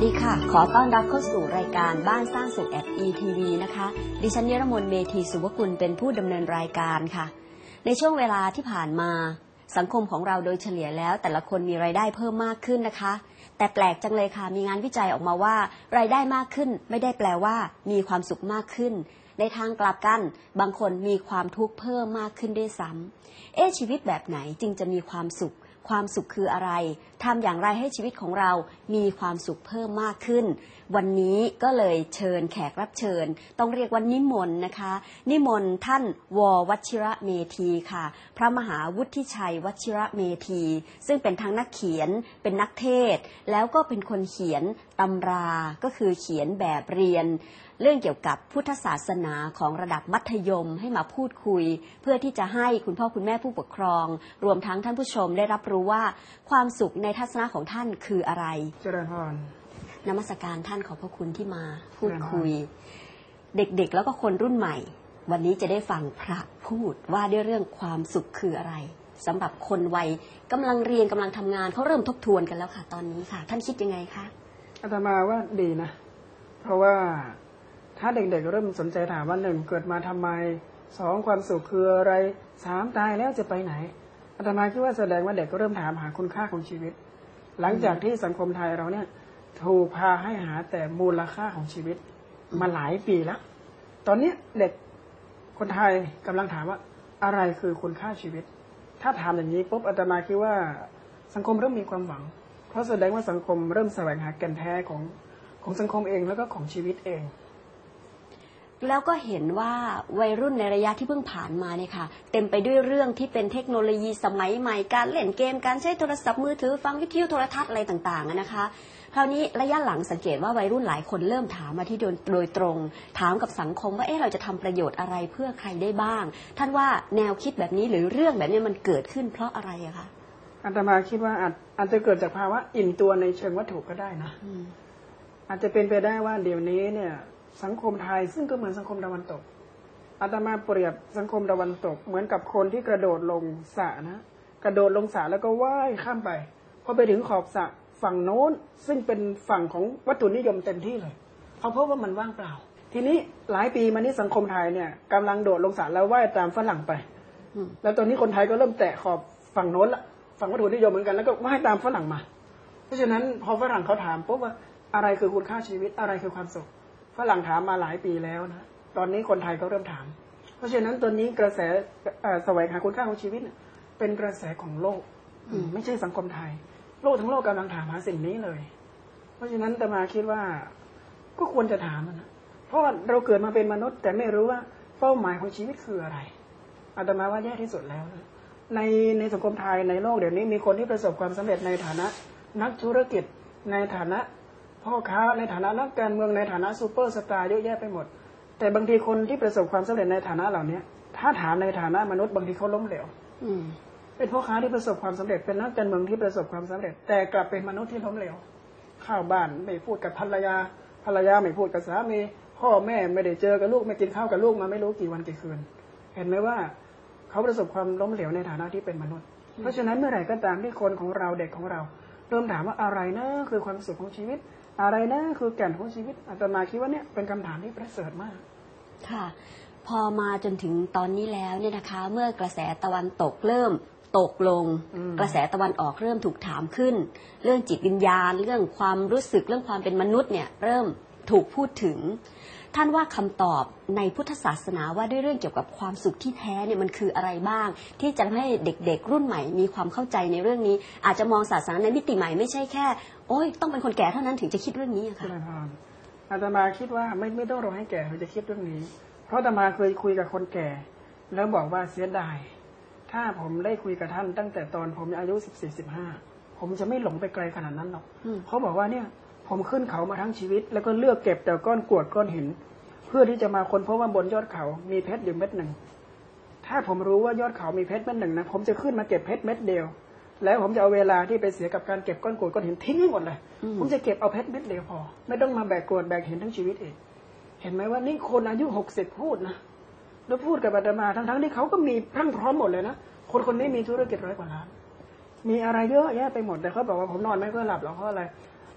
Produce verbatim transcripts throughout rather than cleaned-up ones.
ดีค่ะขอต้อนรับเข้าสู่รายการบ้านสร้างสุข at อี ที วี นะคะดิฉันนิรมนเมธีสุวกุลเป็นผู้ดำเนินรายการค่ะในช่วงเวลาที่ผ่านมาสังคมของเราโดยเฉลี่ยแล้วแต่ละคนมีรายได้เพิ่มมากขึ้นนะคะแต่แปลกจังเลยค่ะมีงานวิจัยออกมาว่ารายได้มากขึ้นไม่ได้แปลว่ามีความสุขมากขึ้นในทางกลับกันบางคนมีความทุกข์เพิ่มมากขึ้นด้วยซ้ำเอ๊ะชีวิตแบบไหนจึงจะมีความสุขความสุขคืออะไรทำอย่างไรให้ชีวิตของเรามีความสุขเพิ่มมากขึ้นวันนี้ก็เลยเชิญแขกรับเชิญต้องเรียกว่านิมนต์นะคะนิมนต์ท่านว.วชิระเมธีค่ะพระมหาวุฒิชัยวชิระเมธีซึ่งเป็นทั้งนักเขียนเป็นนักเทศน์แล้วก็เป็นคนเขียนตำราก็คือเขียนแบบเรียนเรื่องเกี่ยวกับพุทธศาสนาของระดับมัธยมให้มาพูดคุยเพื่อที่จะให้คุณพ่อคุณแม่ผู้ปกครองรวมทั้งท่านผู้ชมได้รับรู้ว่าความสุขในทัศนะของท่านคืออะไรเจริญพรนมัสการท่านขอบพระคุณที่มาพูดคุยเด็กๆแล้วก็คนรุ่นใหม่วันนี้จะได้ฟังพระพูดว่าด้วยเรื่องความสุขคืออะไรสำหรับคนวัยกำลังเรียนกำลังทำงานเขาเริ่มทบทวนกันแล้วค่ะตอนนี้ค่ะท่านคิดยังไงคะอาตมาว่าดีนะเพราะว่าถ้าเด็กๆเริ่มสนใจถามว่าหนึ่งเกิดมาทำไมสองความสุขคืออะไรสามตายแล้วจะไปไหนอาตมาคิดว่าแสดงว่าเด็กก็เริ่มถามหาคุณค่าของชีวิตหลังจากที่สังคมไทยเราเนี่ยถูกพาให้หาแต่มูลค่าของชีวิตมาหลายปีแล้วตอนนี้เด็กคนไทยกำลังถามว่าอะไรคือคุณค่าชีวิตถ้าถามอย่างนี้ปุ๊บอาตมาคิดว่าสังคมเริ่มมีความหวังเพราะแสดงว่าสังคมเริ่มแสวงหาแก่นแท้ของของสังคมเองแล้วก็ของชีวิตเองแล้วก็เห็นว่าวัยรุ่นในระยะที่เพิ่งผ่านมาเนี่ยค่ะเต็มไปด้วยเรื่องที่เป็นเทคโนโลยีสมัยใหม่การเล่นเกมการใช้โทรศัพท์มือถือฟังวิทยุโทรทัศน์อะไรต่างๆนะคะคราวนี้ระยะหลังสังเกตว่าวัยรุ่นหลายคนเริ่มถามมาที่โดยตรงถามกับสังคมว่าเอ๊ะเราจะทำประโยชน์อะไรเพื่อใครได้บ้างท่านว่าแนวคิดแบบนี้หรือเรื่องแบบนี้มันเกิดขึ้นเพราะอะไรอะคะอาตมาคิดว่าอาจอาจจะเกิดจากภาวะอิ่มตัวในเชิงวัตถุก็ได้นะอาจจะเป็นไปได้ว่าเดี๋ยวนี้เนี่ยสังคมไทยซึ่งก็เหมือนสังคมตะวันตกอาตมาเปรียบสังคมตะวันตกเหมือนกับคนที่กระโดดลงสระนะกระโดดลงสระแล้วก็ว่ายข้ามไปพอไปถึงขอบสระฝั่งโน้นซึ่งเป็นฝั่งของวัตถุนิยมเต็มที่เลยเขาพบว่ามันว่างเปล่าทีนี้หลายปีมานี้สังคมไทยเนี่ยกำลังโดดลงสระแล้วว่ายตามฝรั่งไปแล้วตอนนี้คนไทยก็เริ่มแตะขอบฝั่งโน้นละฝั่งวัตถุนิยมเหมือนกันแล้วก็ว่ายตามฝรั่งมาเพราะฉะนั้นพอฝรั่งเขาถามปุ๊บว่าอะไรคือคุณค่าชีวิตอะไรคือความสุขฝรั่งถามมาหลายปีแล้วนะตอนนี้คนไทยก็เริ่มถามเพราะฉะนั้นตอนนี้กระแสแสวงหาคุณค่าของชีวิตเป็นกระแสของโลกไม่ใช่สังคมไทยโลกทั้งโลกกำลังถามหาสิ่งนี้เลยเพราะฉะนั้นอาตมาคิดว่าก็ควรจะถามนะเพราะเราเกิดมาเป็นมนุษย์แต่ไม่รู้ว่าเป้าหมายของชีวิตคืออะไรอาตมาว่าแย่ที่สุดแล้วนะในในสังคมไทยในโลกเดี๋ยวนี้มีคนที่ประสบความสำเร็จในฐานะนักธุรกิจในฐานะพ่อค้าในฐานะนักการเมืองในฐานะซูเปอร์สตาร์เยอะแยะไปหมดแต่บางทีคนที่ประสบความสำเร็จในฐานะเหล่านี้ถ้าถามในฐานะมนุษย์บางทีเขาล้มเหลวเป็นพ่อค้าที่ประสบความสำเร็จเป็นนักการเมืองที่ประสบความสำเร็จแต่กลับเป็นมนุษย์ที่ล้มเหลวข้าวบ้านไม่พูดกับภรรยาภรรยาไม่พูดกับสามีพ่อแม่ไม่ได้เจอกับลูกไม่กินข้าวกับลูกมาไม่รู้กี่วันกี่คืนเห็นไหมว่าเขาประสบความล้มเหลวในฐานะที่เป็นมนุษย์เพราะฉะนั้นเมื่อไหร่ก็ตามที่คนของเราเด็กของเราเริ่มถามว่าอะไรนะคือความสุขของชีวิตอะไรนะคือแก่นของชีวิตอาตมาคิดว่าเนี่ยเป็นคำถามที่ประเสริฐมากค่ะพอมาจนถึงตอนนี้แล้วเนี่ยนะคะเมื่อกระแสตะวันตกเริ่มตกลงกระแสตะวันออกเริ่มถูกถามขึ้นเรื่องจิตวิญญาณเรื่องความรู้สึกเรื่องความเป็นมนุษย์เนี่ยเริ่มถูกพูดถึงท่านว่าคำตอบในพุทธศาสนาว่าด้วยเรื่องเกี่ยวกับความสุขที่แท้เนี่ยมันคืออะไรบ้างที่จะทำให้เด็กๆรุ่นใหม่มีความเข้าใจในเรื่องนี้อาจจะมองศาสนาในมิติใหม่ไม่ใช่แค่โอ้ยต้องเป็นคนแก่เท่านั้นถึงจะคิดเรื่องนี้ค่ะอาตมาคิดว่าไม่ไม่ต้องรอให้แก่ถึงจะคิดเรื่องนี้เพราะอาตมาเคยคุยกับคนแก่แล้วบอกว่าเสียดายถ้าผมได้คุยกับท่านตั้งแต่ตอนผมอายุสิบสี่สิบห้าผมจะไม่หลงไปไกลขนาดนั้นหรอกเขาบอกว่าเนี่ยผมขึ้นเขามาทั้งชีวิตแล้วก็เลือกเก็บแต่ก้อนกรวดก้อนหินเพื่อที่จะมาค้นพบว่าบนยอดเขามีเพชรอยู่เม็ดหนึ่งถ้าผมรู้ว่ายอดเขามีเพชรเม็ดหนึ่งนะผมจะขึ้นมาเก็บเพชรเม็ดเดียวแล้วผมจะเอาเวลาที่ไปเสียกับการเก็บก้อนกรวดก้อนหินทิ้งให้หมดเลยผมจะเก็บเอาเพชรเม็ดเดียวพอไม่ต้องมาแบกกรวดแบกหินทั้งชีวิตเองเห็นไหมว่านี่คนอายุหกสิบพูดนะแล้วพูดกับอาตมาทั้งๆที่เขาก็มีพรั่งพร้อมหมดเลยนะคนคนนี้มีธุรกิจร้อยกว่าล้านมีอะไรเยอะแยะไปหมดแต่เขาบอกว่าผมนอนไม่ค่อยหลับหรอกเพราะอะไร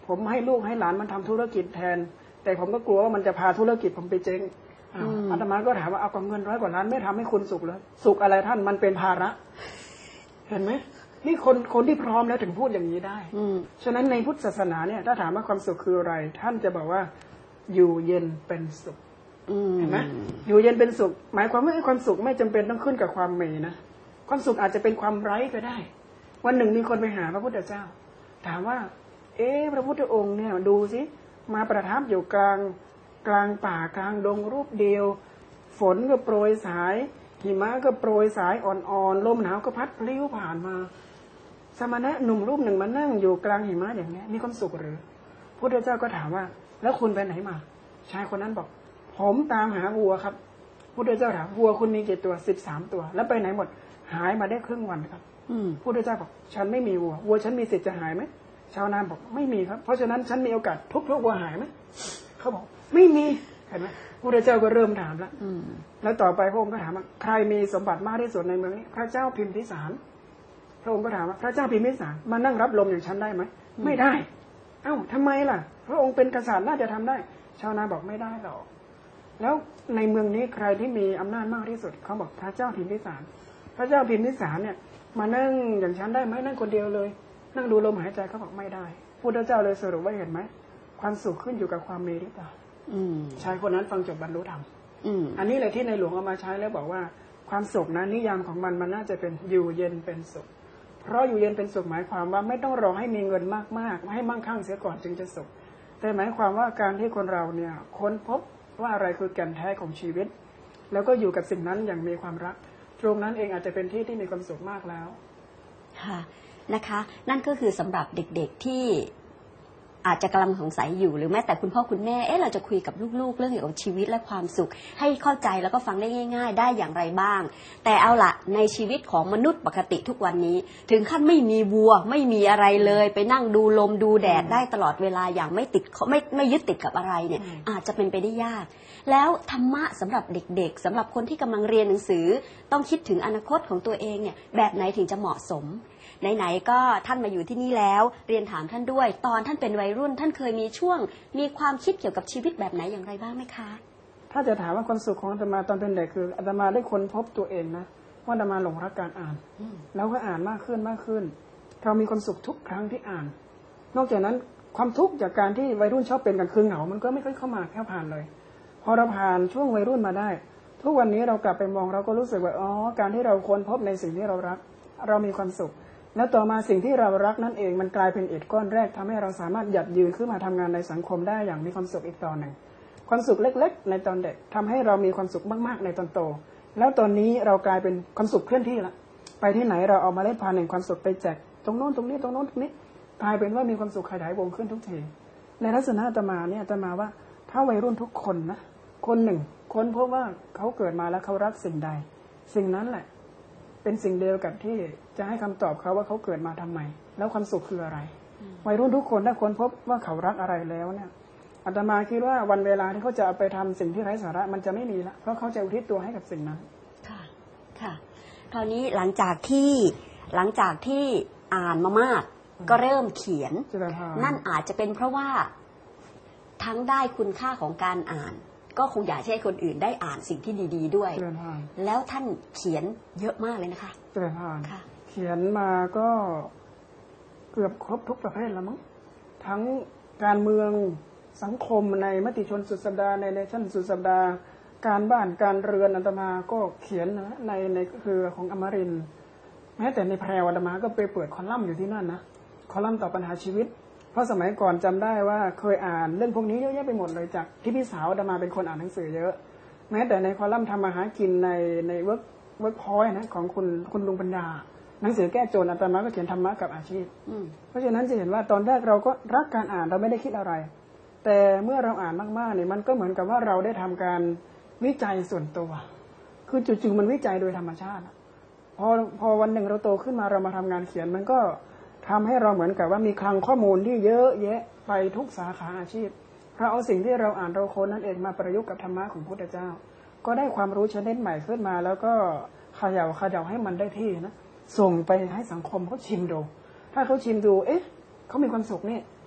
ผมให้ลูกให้หลานมันทำธุรกิจแทนแต่ผมก็กลัวว่ามันจะพาธุรกิจผมไปเจ๊งอาตมาก็ถามว่าเอาเงินร้อยกว่าล้านไม่ทำให้คุณสุขเลยสุขอะไรท่านมันเป็นภาระเห็นไหมนี่คนคนที่พร้อมแล้วถึงพูดอย่างนี้ได้ฉะนั้นในพุทธศาสนาเนี่ยถ้าถามว่าความสุขคืออะไรท่านจะบอกว่าอยู่เย็นเป็นสุขเห็นไหมอยู่เย็นเป็นสุขหมายความว่าความสุขไม่จำเป็นต้องขึ้นกับความมีนะความสุขอาจจะเป็นความไร้ก็ได้วันหนึ่งมีคนไปหาพระพุทธเจ้าถามว่าเอ๊ะพระพุทธองค์เนี่ยดูสิมาประทับอยู่กลางกลางป่ากลางดงรูปเดียวฝนก็โปรยสายหิมะก็โปรยสายอ่อนๆลมหนาวก็พัดพลิ้วผ่านมาสมณะหนุ่มรูปหนึ่งมานั่งอยู่กลางหิมะอย่างนี้มีความสุขหรือพระพุทธเจ้าก็ถามว่าแล้วคุณไปไหนมาชายคนนั้นบอกผมตามหาวัวครับพระพุทธเจ้าถามวัวคุณมีกี่ตัวสิบสามตัวแล้วไปไหนหมดหายมาได้ครึ่งวันครับพระพุทธเจ้าบอกฉันไม่มีวัววัวฉันมีสิทธิ์จะหายไหมชาวนาบอกไม่มีครับเพราะฉะนั้นฉันมีโอกาสทุบทุกวัวหายไหมเขาบอกไม่มีเห็นไหมพระพุทธเจ้าก็เริ่มถามแล้วแล้วต่อไปพระองค์ก็ถามว่าใครมีสมบัติมากที่สุดในเมืองนี้พระเจ้าพิมพิสารพระองค์ก็ถามว่าพระเจ้าพิมพิสารมานั่งรับลมอย่างฉันได้ไหมไม่ได้เอ้าทำไมล่ะพระองค์เป็นกษัตริย์น่าจะทำได้ชาวนาบอกไม่ได้หรอกแล้วในเมืองนี้ใครที่มีอำนาจมากที่สุดเขาบอกพระเจ้าพิมพิสารพระเจ้าพิมพิสารเนี่ยมานั่งอย่างฉันได้ไหมนั่งคนเดียวเลยนั่งดูลมหายใจเขาบอกไม่ได้พุทธเจ้าเลยสรุปว่าเห็นไหมความสุขขึ้นอยู่กับความมีหรือเปล่าชายคนนั้นฟังจบบรรลุธรรมอันนี้เลยที่ในหลวงเอามาใช้แล้วบอกว่าความสุขนั้นนิยามของมันมันน่าจะเป็นอยู่เย็นเป็นสุขเพราะอยู่เย็นเป็นสุขหมายความว่าไม่ต้องรอให้มีเงินมากๆให้มั่งคั่งเสียก่อนจึงจะสุขแต่หมายความว่าการที่คนเราเนี่ยค้นพบว่าอะไรคือแก่นแท้ของชีวิตแล้วก็อยู่กับสิ่งนั้นอย่างมีความรักตรงนั้นเองอาจจะเป็นที่ที่มีความสุขมากแล้วค่ะนะคะนั่นก็คือสำหรับเด็กๆที่อาจจะกำลังสงสัยอยู่หรือแม้แต่คุณพ่อคุณแม่เอ๊ะเราจะคุยกับลูกๆเรื่องเกี่ยวกับชีวิตและความสุขให้เข้าใจแล้วก็ฟังได้ง่ายๆได้อย่างไรบ้างแต่เอาละในชีวิตของมนุษย์ปกติทุกวันนี้ถึงขั้นไม่มีวัวไม่มีอะไรเลยไปนั่งดูลมดูแดดได้ตลอดเวลาอย่างไม่ติดไม่ไม่ยึดติดกับอะไรเนี่ยอาจจะเป็นไปได้ยากแล้วธรรมะสำหรับเด็กๆสำหรับคนที่กำลังเรียนหนังสือต้องคิดถึงอนาคตของตัวเองเนี่ยแบบไหนถึงจะเหมาะสมไหนๆก็ท่านมาอยู่ที่นี่แล้วเรียนถามท่านด้วยตอนท่านเป็นวัยรุ่นท่านเคยมีช่วงมีความคิดเกี่ยวกับชีวิตแบบไหนอย่างไรบ้างไหมคะถ้าจะถามว่าความสุขของอาตมาตอนเป็นเด็กคืออาตมาได้ค้นพบตัวเองนะว่าอาตมาหลงรักการอ่านแล้วก็อ่านมากขึ้นมากขึ้นเรามีความสุขทุกครั้งที่อ่านนอกจากนั้นความทุกข์จากการที่วัยรุ่นชอบเป็นกันคือเหงามันก็ไม่ค่อยเข้ามาแค่ผ่านเลยพอเราผ่านช่วงวัยรุ่นมาได้ทุกวันนี้เรากลับไปมองเราก็รู้สึกว่าอ๋อการที่เราค้นพบในสิ่งที่เรารักเรามีความสุขแล้วต่อมาสิ่งที่เรารักนั่นเองมันกลายเป็นอิฐก้อนแรกทำให้เราสามารถหยัดยืนขึ้นมาทำงานในสังคมได้อย่างมีความสุขอีกตอนหนึ่งความสุขเล็กๆในตอนเด็กทำให้เรามีความสุขมากๆในตอนโตแล้วตอนนี้เรากลายเป็นความสุขเคลื่อนที่ละไปที่ไหนเราเอามาเล่นพาแห่งความสุขไปแจกตรงโน้นตรงนี้ตรงโน้นตรงนี้กลายเป็นว่ามีความสุขขยายวงขึ้นทุกทีในลักษณะอาตมาเนี่ยอาตมาว่าถ้าวัยรุ่นทุกคนนะคนหนึ่งค้นพบว่าเขาเกิดมาแล้วเขารักสิ่งใดสิ่งนั้นแหละเป็นสิ่งเดียวกับที่จะให้คำตอบเขาว่าเขาเกิดมาทำไมแล้วความสุขคืออะไรวัยรุ่นทุกคนถ้าค้นพบว่าเขารักอะไรแล้วเนี่ยอาตมาคิดว่าวันเวลาที่เขาจะเอาไปทำสิ่งที่ไร้สาระมันจะไม่มีละเพราะเขาจะอุทิศตัวให้กับสิ่งนั้นค่ะค่ะคราวนี้หลังจากที่หลังจากที่อ่านมามากก็เริ่มเขียนนั่นอาจจะเป็นเพราะว่าทั้งได้คุณค่าของการอ่านก็คงอยากให้คนอื่นได้อ่านสิ่งที่ดีๆด้วยแล้วท่านเขียนเยอะมากเลยนะคะเจริญพรเขียนมาก็เกือบครบทุกประเภทแล้วมั้งทั้งการเมืองสังคมในมติชนสุดสัปดาห์ในเนชั่นสุดสัปดาห์การบ้านการเรือนอาตมาก็เขียนนะในในเครือของอมรินทร์แม้แต่ในแพรวอาตมาก็ไปเปิดคอลัมน์อยู่ที่นั่นนะคอลัมน์ตอบปัญหาชีวิตเพราะสมัยก่อนจำได้ว่าเคยอ่านเรื่องพวกนี้เยอะแยะไปหมดเลยจากที่พี่สาวอาตมาเป็นคนอ่านหนังสือเยอะแม้แต่ในคอลัมน์ทำมาหากินในในเวิร์กเวิร์กพอยต์นะของคุณคุณลุงปัญญาหนังสือแก้โจรอาตมาก็เขียนธรรมะกับอาชีพเพราะฉะนั้นจะเห็นว่าตอนแรกเราก็รักการอ่านเราไม่ได้คิดอะไรแต่เมื่อเราอ่านมากๆเนี่ยมันก็เหมือนกับว่าเราได้ทำการวิจัยส่วนตัวคือจู่ๆมันวิจัยโดยธรรมชาติพอพอวันหนึ่งเราโตขึ้นมาเรามาทำงานเขียนมันก็ทำให้เราเหมือนกับว่ามีคลังข้อมูลที่เยอะแยะไปทุกสาขาอาชีพเราเอาสิ่งที่เราอ่านเราค้นนั่นเองมาประยุกต์กับธรรมะของพุทธเจ้าก็ได้ความรู้ชนิดใหม่ขึ้นมาแล้วก็เขย่าเขย่าให้มันได้ที่นะส่งไปให้สังคมเขาชิมดูถ้าเขาชิมดูเอ๊ะเขามีความสุขนี่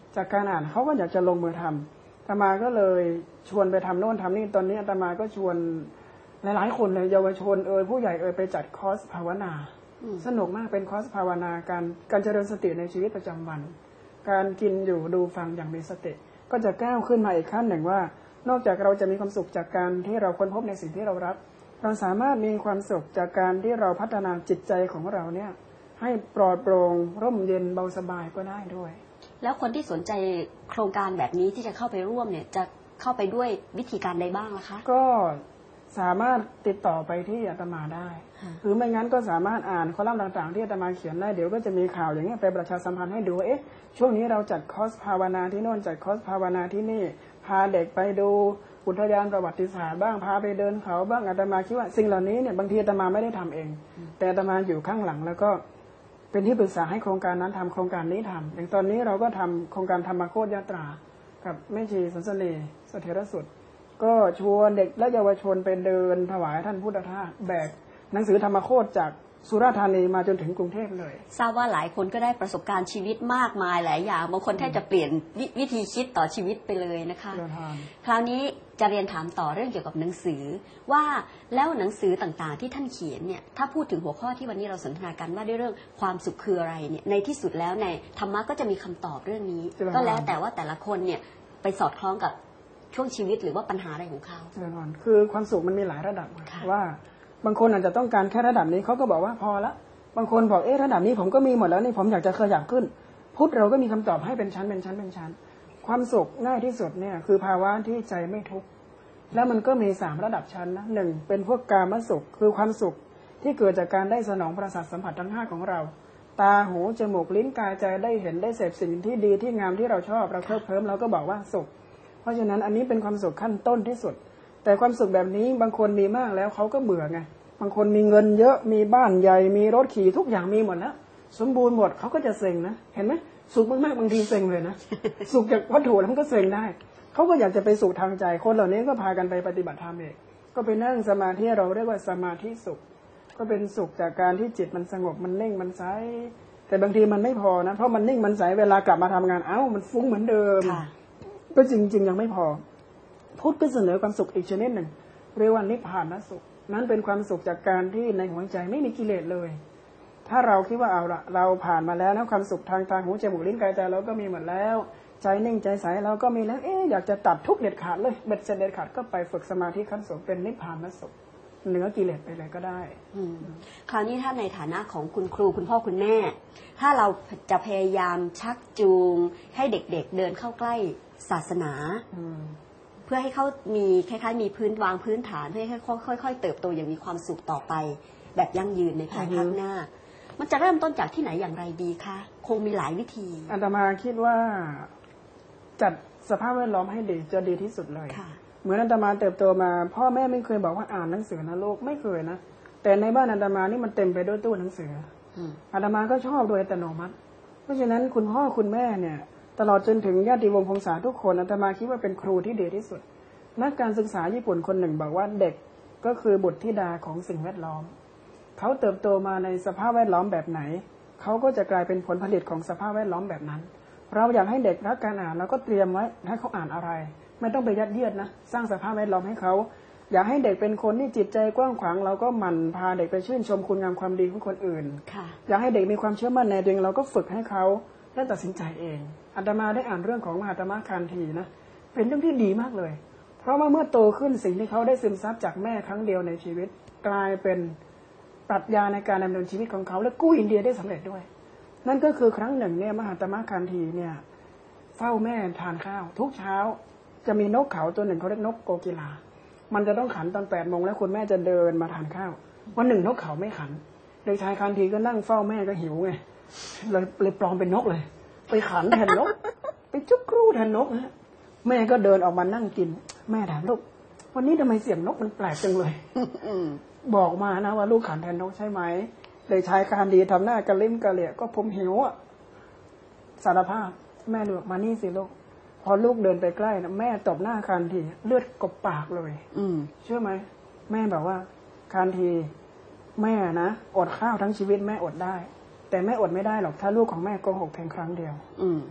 จากการอ่านเขาก็อยากจะลงมือทำอาตมาก็เลยชวนไปทำโน่นทำนี่ตอนนี้อาตมาก็ชวนหลายๆคนเลยเยาวชนเอ่ยผู้ใหญ่เอ่ยไปจัดคอร์สภาวนาสนุกมากเป็นคอร์สภาวนาการการเจริญสติในชีวิตประจำวันการกินอยู่ดูฟังอย่างมีสติก็จะก้าวขึ้นมาอีกขั้นหนึ่งว่านอกจากเราจะมีความสุขจากการที่เราค้นพบในสิ่งที่เรารักเราสามารถมีความสุขจากการที่เราพัฒนาจิตใจของเราเนี่ยให้ปลอดโปร่งร่มเย็นเบาสบายก็ได้ด้วยแล้วคนที่สนใจโครงการแบบนี้ที่จะเข้าไปร่วมเนี่ยจะเข้าไปด้วยวิธีการใดบ้างล่ะคะก็สามารถติดต่อไปที่อาตมาได้หรือไม่งั้นก็สามารถอ่านคอลัมน์ต่างๆที่อาตมาเขียนได้เดี๋ยวก็จะมีข่าวอย่างนี้ไปประชาสัมพันธ์ให้ดูเอ๊ะช่วงนี้เราจัดคอร์สภาวนาที่โน่นจัดคอร์สภาวนาที่นี่พาเด็กไปดูอุทยานประวัติศาสตร์บ้างพาไปเดินเขาบ้างอาตมาคิดว่าสิ่งเหล่านี้เนี่ยบางทีอาตมาไม่ได้ทำเองแต่อาตมาอยู่ข้างหลังแล้วก็เป็นที่ปรึกษาให้โครงการนั้นทำโครงการนี้ทำอย่างตอนนี้เราก็ทำโครงการธรรมโคตรยาตรากับแม่ชีสันสนีเสถียรสุดก็ชวนเด็กและเยาวชนไปเดินถวายท่านพุทธทาสแบกหนังสือธรรมโคตรจากสุราษฎร์ธานีมาจนถึงกรุงเทพเลยทราบว่าหลายคนก็ได้ประสบการณ์ชีวิตมากมายหลายอย่างบางคนแทบจะเปลี่ยน ว, วิธีคิดต่อชีวิตไปเลยนะคะคราวนี้จะเรียนถามต่อเรื่องเกี่ยวกับหนังสือว่าแล้วหนังสือต่างๆที่ท่านเขียนเนี่ยถ้าพูดถึงหัวข้อที่วันนี้เราสนทนากันว่าด้วยเรื่องความสุขคืออะไรเนี่ยในที่สุดแล้วในธรรมะก็จะมีคำตอบเรื่องนี้ก็แล้วแต่ว่าแต่ละคนเนี่ยไปสอดคล้องกับช่วงชีวิตหรือว่าปัญหาอะไรของเขาแน่นอนคือความสุขมันมีหลายระดับว่าบางคนอาจจะต้องการแค่ระดับนี้เขาก็บอกว่าพอละบางคนบอกเอ๊ะระดับนี้ผมก็มีหมดแล้วนี่ผมอยากจะขยับขึ้นพุทธเราก็มีคำตอบให้เป็นชั้นเป็นชั้นเป็นชั้นความสุขง่ายที่สุดเนี่ยคือภาวะที่ใจไม่ทุกข์แล้วมันก็มีสามระดับชั้นนะหนึ่งเป็นพวกกามสุขคือความสุขที่เกิดจากการได้สนองประสาทสัมผัสทั้งห้าของเราตาหูจมูกลิ้นกายใจได้เห็นได้เสพสิ่งที่ดีที่งามที่เราชอบเราเคลิบเคลิ้มเราก็บอกว่าสุขเพราะฉะนั้นอันนี้เป็นความสุขขั้นต้นที่สุดแต่ความสุขแบบนี้บางคนมีมากแล้วเขาก็เบื่อไงบางคนมีเงินเยอะมีบ้านใหญ่มีรถขี่ทุกอย่างมีหมดแล้วสมบูรณ์หมดเขาก็จะเซ็งนะเห็นไหมสุขมากๆบางทีเซ็งเลยนะ สุขจากวัตถุแล้วมันก็เซ็งได้เขาก็อยากจะไปสู่ทางใจคนเหล่านี้ก็พากันไปปฏิบัติธรรมเองก็ไปนั่งสมาธิเราเรียกว่าสมาธิสุขก็เป็นสุขจากการที่จิตมันสงบมันนิ่งมันใสแต่บางทีมันไม่พอนะเพราะมันนิ่งมันใสเวลากลับมาทำงานเอ้ามันฟุ้งเหมือนเดิมก็จริงๆยังไม่พอพุทธก็เสนอความสุขอีกชนิดหนึ่งเรียกว่านิพพานสุขนั้นเป็นความสุขจากการที่ในหัวใจไม่มีกิเลสเลยถ้าเราคิดว่าเอาละเราผ่านมาแล้วนะความสุขทางตาหูจมูกลิ้นกายใจเราก็มีหมดแล้วใจนิ่งใจใสเราก็มีแล้วเอ๊ะอยากจะตัดทุกเด็ดขาดเลยเบ็ดเสร็จเด็ดขาดก็ไปฝึกสมาธิขั้นสูงเป็นนิพพานสุขเหนือกิเลสไปเลยก็ได้คราวนี้ถ้าในฐานะของคุณครูคุณพ่อคุณแม่ถ้าเราจะพยายามชักจูงให้เด็กๆ เ, เดินเข้าใกล้ศาสนาเพื่อให้เขามีคล้ายๆมีพื้นวางพื้นฐานให้ค่อยๆเติบโตอย่างมีความสุขต่อไปแบบยั่งยืนในภายภาคหน้ามันจะเริ่มต้นจากที่ไหนอย่างไรดีคะคงมีหลายวิธีอาตมาคิดว่าจัดสภาพแวดล้อมให้ดีจะดีที่สุดเลยเหมือนอาตมาเติบโตมาพ่อแม่ไม่เคยบอกว่าอ่านหนังสือนะลูกไม่เคยนะแต่ในบ้านอาตมานี่มันเต็มไปด้วยตู้หนังสืออาตมาก็ชอบโดยอัตโนมัติเพราะฉะนั้นคุณพ่อคุณแม่เนี่ยตลอดจนถึงญาติวงศ์พงศาทุกคนอาตมาคิดว่าเป็นครูที่ดีที่สุดนักการศึกษาญี่ปุ่นคนหนึ่งบอกว่าเด็กก็คือบุตรธิดาของสิ่งแวดล้อมเขาเติบโตมาในสภาพแวดล้อมแบบไหนเขาก็จะกลายเป็นผลผลิตของสภาพแวดล้อมแบบนั้นเราอยากให้เด็กรักการอ่านเราก็เตรียมไว้ให้เขาอ่านอะไรไม่ต้องไปยัดเยียดนะสร้างสภาพแวดล้อมให้เขาอยากให้เด็กเป็นคนที่จิตใจกว้างขวางเราก็หมั่นพาเด็กไปชื่นชมคุณงามความดีของคนอื่นอยากให้เด็กมีความเชื่อมั่นในตัวเองเราก็ฝึกให้เขาได้ตัดสินใจเองอาตมาได้อ่านเรื่องของมหาตมะคันธีนะเป็นเรื่องที่ดีมากเลยเพราะว่าเมื่อโตขึ้นสิ่งที่เขาได้ซึมซับจากแม่ครั้งเดียวในชีวิตกลายเป็นปรัชญาในการดำเนินชีวิตของเขาและกู้อินเดียได้สำเร็จด้วยนั่นก็คือครั้งหนึ่งเนี่ยมหาตมะคันธีเนี่ยเฝ้าแม่ทานข้าวทุกเช้าจะมีนกเขาตัวหนึ่งเขาเรียกนกโกกิลามันจะต้องขันตอนแปดโมงแล้วคุณแม่จะเดินมาทานข้าววันหนึ่งนกเขาไม่ขันเด็กชายคันธีก็นั่งเฝ้าแม่ก็หิวไงเลยเลยปลอมเป็นนกเลยไปขันแทนนกไปจุกครู่แทนนกฮะแม่ก็เดินออกมานั่งกินแม่ถามลูกวันนี้ทำไมเสียงนกมันแปลกจังเลยบอกมานะว่าลูกขันแทนนกใช่ไหมเลยชายคันธีทำหน้ากระลิ้มกระเหลี่ยก็ผมหิวอ่ะสารภาพแม่เลือกมานี่สิลูกพอลูกเดินไปใกล้นะแม่ตบหน้าคันธีเลือดกบปากเลยอืมเชื่อไหมแม่บอกว่าคันธีแม่นะอดข้าวทั้งชีวิตแม่อดได้แต่แม่อดไม่ได้หรอกถ้าลูกของแม่โกหกเพียงครั้งเดียวอืม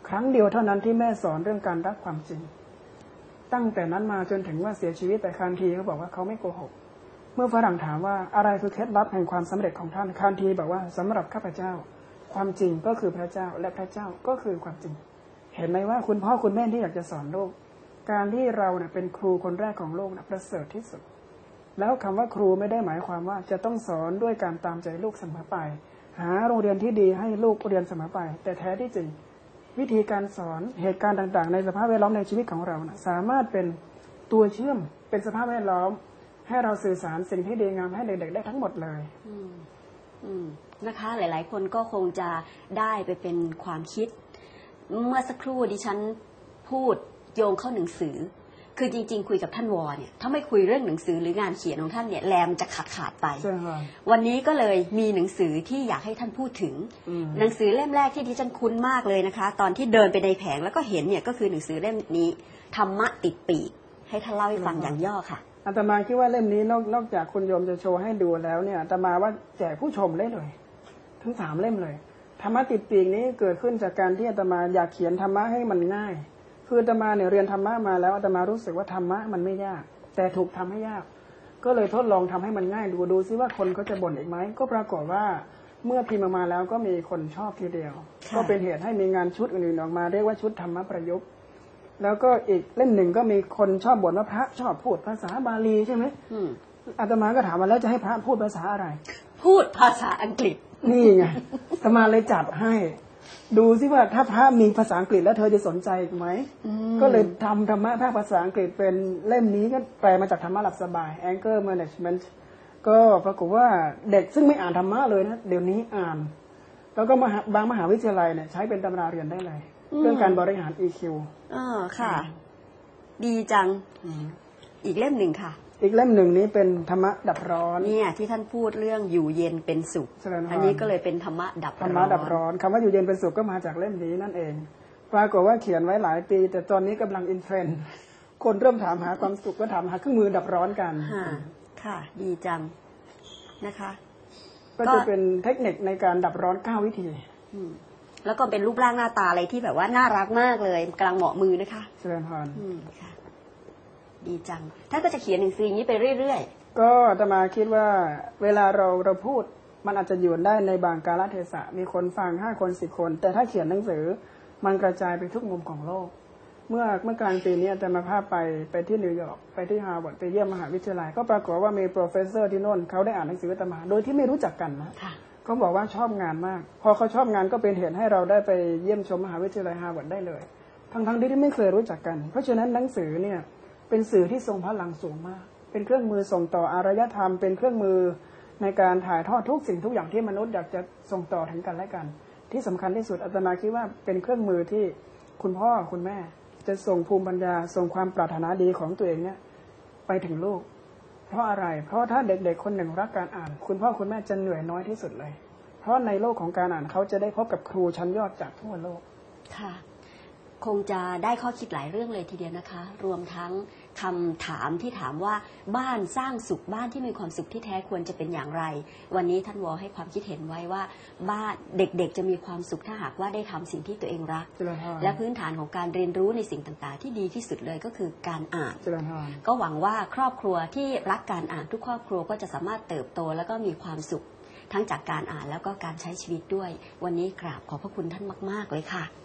ครั้งเดียวเท่านั้นที่แม่สอนเรื่องการรักความจริงตั้งแต่นั้นมาจนถึงว่าเสียชีวิตแต่คานทีเขาบอกว่าเขาไม่โกหกเมื่อฝรั่งถามว่าอะไรคือเคล็ดลับแห่งความสำเร็จของท่านคานทีบอกว่าสำหรับข้าพเจ้าความจริงก็คือพระเจ้าและพระเจ้าก็คือความจริงเห็นไหมว่าคุณพ่อคุณแม่ที่อยากจะสอนลูกการที่เราเนี่ยเป็นครูคนแรกของโลกนะประเสริฐที่สุดแล้วคำว่าครูไม่ได้หมายความว่าจะต้องสอนด้วยการตามใจลูกเสมอไปหาโรงเรียนที่ดีให้ลูกเรียนเสมอไปแต่แท้ที่จริงวิธีการสอนเหตุการณ์ต่างๆในสภาพแวดล้อมในชีวิตของเรานะสามารถเป็นตัวเชื่อมเป็นสภาพแวดล้อมให้เราสื่อสารสิ่งที่ดีงามให้เด็กๆได้ทั้งหมดเลยอืมอืมนะคะหลายๆคนก็คงจะได้ไปเป็นความคิดเมื่อสักครู่ดิฉันพูดโยงเข้าหนังสือคือจริงๆคุยกับท่านวอเนี่ยถ้าไม่คุยเรื่องหนังสือหรืองานเขียนของท่านเนี่ยแรมจะขาดขาดไปวันนี้ก็เลยมีหนังสือที่อยากให้ท่านพูดถึงหนังสือเล่มแรกที่ดิฉันคุ้นมากเลยนะคะตอนที่เดินไปในแผงแล้วก็เห็นเนี่ยก็คือหนังสือเล่มนี้ธรรมะติดปีกให้ท่านเล่าให้ฟังอย่างย่อค่ะอาตมาคิดว่าเล่มนี้นอกนอกจากคุณโยมจะโชว์ให้ดูแล้วเนี่ยอาตมาว่าแจกผู้ชมได้เลยทั้งสามเล่มเลยธรรมะติดปีกนี้เกิดขึ้นจากการที่อาตมาอยากเขียนธรรมะให้มันง่ายคืออาตมาเนี่ยเรียนธรรมะมาแล้วอาตมารู้สึกว่าธรรมะมันไม่ยากแต่ถูกทำให้ยากก็เลยทดลองทำให้มันง่ายดูดูซิว่าคนเขาจะบ่นอีกไหมก็ปรากฏว่าเมื่อพิมพ์มาแล้วก็มีคนชอบทีเดียวก็เป็นเหตุให้มีงานชุดอื่นๆออกมาเรียกว่าชุดธรรมะประยุกต์แล้วก็อีกเล่มหนึ่งก็มีคนชอบบ่นว่าพระชอบพูดภาษาบาลีใช่ไหมอาตมาก็ถามมาแล้วจะให้พระพูดภาษาอะไรพูดภาษาอังกฤษนี่ไงอาตมาเลยจัดให้ดูซิว่าถ้าพระมีภาษาอังกฤษแล้วเธอจะสนใจไหมก็เลยทำธรรมะภาคภาษาอังกฤษเป็นเล่มนี้ก็แปลมาจากธรรมะหลับสบาย Anger Management ก็ปรากฏว่าเด็กซึ่งไม่อ่านธรรมะเลยนะเดี๋ยวนี้อ่านแล้วก็บางมหาวิทยาลัยเนี่ยใช้เป็นตำราเรียนได้เลยเรื่องการบริหาร อี คิวอ๋อค่ะดีจังอีกเล่มหนึ่งค่ะอีกเล่มหนึ่งนี้เป็นธรรมะดับร้อนเนี่ยที่ท่านพูดเรื่องอยู่เย็นเป็นสุขอันนี้ก็เลยเป็นธรรมะดับร้อนธรรมะดับร้อนคำว่าอยู่เย็นเป็นสุขก็มาจากเล่มนี้นั่นเองปรากฏว่าเขียนไว้หลายปีแต่ตอนนี้กำลังอินเทรนด์คนเริ่มถามหาความสุขก็ถามหาเครื่องมือดับร้อนกันค่ะดีจังนะคะก็จะเป็นเทคนิคในการดับร้อนเก้าวิธีแล้วก็เป็นรูปร่างหน้าตาอะไรที่แบบว่าน่ารักมากเลยกำลังเหมาะมือนะคะเจริญพรค่ะดีจังท่านก็จะเขียนหนังสืออย่างนี้ไปเรื่อยๆก็อาตมาคิดว่าเวลาเราเราพูดมันอาจจะอยู่ได้ในบางกาลเทศะมีคนฟังห้าคนสิบคนแต่ถ้าเขียนหนังสือมันกระจายไปทุกมุมของโลกเมื่อเมื่อกลางปีนี้อาตมาพาไปไปที่นิวยอร์กไปที่ฮาร์วาร์ดไปเยี่ยมมหาวิทยาลัยก็ปรากฏว่ามีโปรเฟสเซอร์ที่โน่นเขาได้อ่านหนังสืออาตมาโดยที่ไม่รู้จักกันนะเขาบอกว่าชอบงานมากพอเขาชอบงานก็เป็นเหตุให้เราได้ไปเยี่ยมชมมหาวิทยาลัยฮาร์วาร์ดได้เลยทั้งๆที่ไม่เคยรู้จักกันเพราะฉะนั้นหนังสือเนี่ยเป็นสื่อที่ทรงพลังสูงมากเป็นเครื่องมือส่งต่ออารยธรรมเป็นเครื่องมือในการถ่ายทอดทุกสิ่งทุกอย่างที่มนุษย์อยากจะส่งต่อถึงกันและกันที่สำคัญที่สุดอาตมาคิดว่าเป็นเครื่องมือที่คุณพ่อคุณแม่จะส่งภูมิปัญญาส่งความปรารถนาดีของตัวเองเนี่ยไปถึงลูกเพราะอะไรเพราะถ้าเด็กๆคนหนึ่งรักการอ่านคุณพ่อคุณแม่จะเหนื่อยน้อยที่สุดเลยเพราะในโลกของการอ่านเขาจะได้พบกับครูชั้นยอดจากทั่วโลกค่ะคงจะได้ข้อคิดหลายเรื่องเลยทีเดียวนะคะรวมทั้งคำถามที่ถามว่าบ้านสร้างสุขบ้านที่มีความสุขที่แท้ควรจะเป็นอย่างไรวันนี้ท่านวอให้ความคิดเห็นไว้ว่าบ้านเด็กๆจะมีความสุขถ้าหากว่าได้ทำสิ่งที่ตัวเองรักและพื้นฐานของการเรียนรู้ในสิ่งต่างๆที่ดีที่สุดเลยก็คือการอ่านก็หวังว่าครอบครัวที่รักการอ่านทุกครอบครัวก็จะสามารถเติบโตแล้วก็มีความสุขทั้งจากการอ่านแล้วก็การใช้ชีวิตด้วยวันนี้กราบขอบพระคุณท่านมากๆเลยค่ะ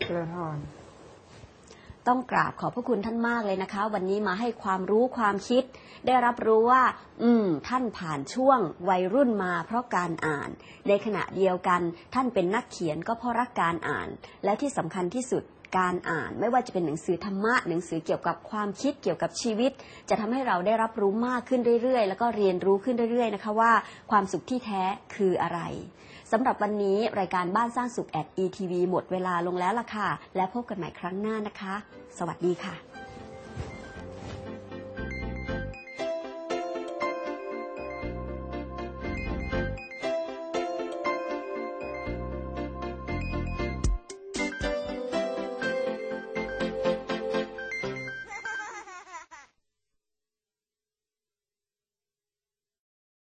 ต้องกราบขอบพระคุณท่านมากเลยนะคะวันนี้มาให้ความรู้ความคิดได้รับรู้ว่าอืมท่านผ่านช่วงวัยรุ่นมาเพราะการอ่านในขณะเดียวกันท่านเป็นนักเขียนก็เพราะรักการอ่านและที่สำคัญที่สุดการอ่านไม่ว่าจะเป็นหนังสือธรรมะหนังสือเกี่ยวกับความคิดเกี่ยวกับชีวิตจะทำให้เราได้รับรู้มากขึ้นเรื่อยๆแล้วก็เรียนรู้ขึ้นเรื่อยๆนะคะว่าความสุขที่แท้คืออะไรสำหรับวันนี้รายการบ้านสร้างสุข แอท อี ที วี หมดเวลาลงแล้วล่ะค่ะและพบกันใหม่ครั้งหน้านะคะสวัสดีค่ะ